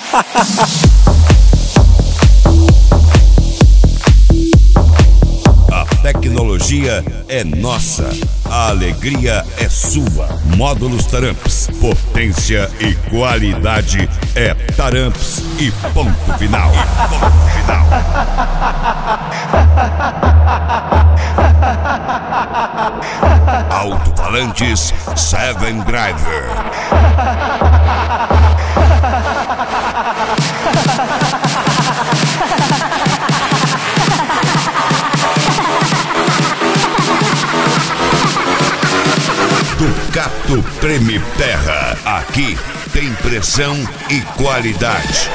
A tecnologia é nossa, a alegria é sua. Módulos Taramps, potência e qualidade é Taramps e ponto final. Ponto final. Alto-falantes Seven Driver. Ducato Treme Terra. Aqui tem pressão e qualidade.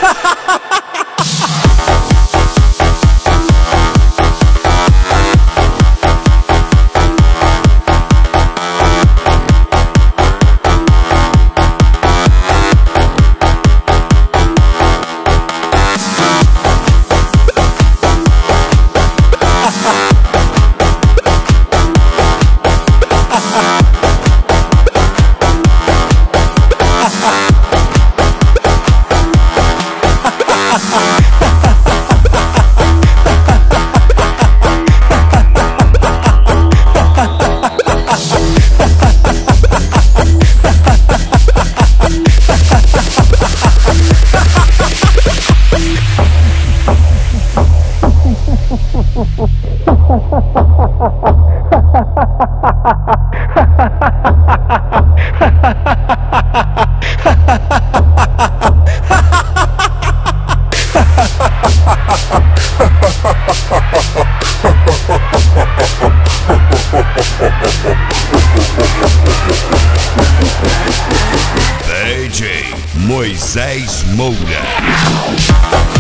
DJ Moisés Moura.